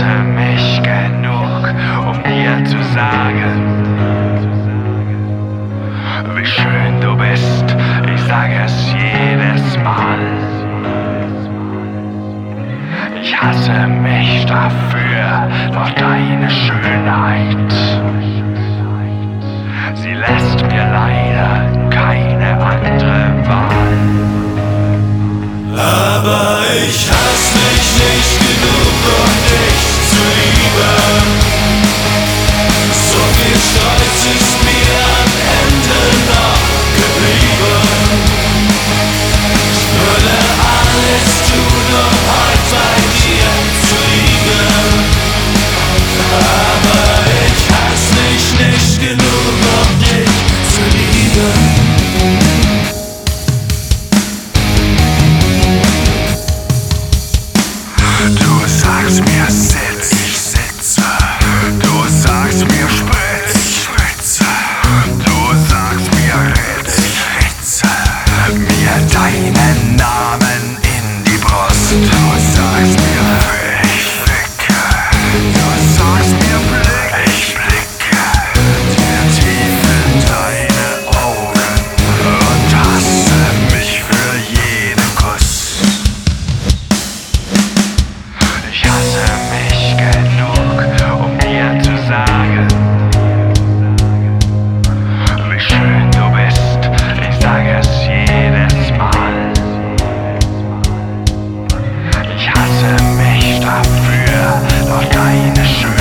hasse mich genug, um dir zu sagen, wie schön du bist. Ich sage es jedes Mal. Ich hasse mich dafür, doch deine Schönheit, sie lässt mir leider keine andere Wahl. Aber ich hasse mich nicht genug, um dich zu lieben. So viel Stolz ist mir am Ende noch geblieben. Ich würde alles tun, um heute bei dir zu liegen. Aber ich hasse mich nicht genug, um dich zu lieben. Du sagst mir sitz, ich sitze. Du sagst mir spritz, ich spritze. Du sagst mir ritz, ich ritze. Mir deinen Namen in die Brust. Du sagst mir fick, ich ficke. Du sagst mir blick, ich blicke dir tief in deine Augen und hasse mich für jeden Kuss. Ich hasse mich genug, um dir zu sagen, wie schön du bist. Ich sage es jedes Mal. Ich hasse mich dafür, doch deine Schönheit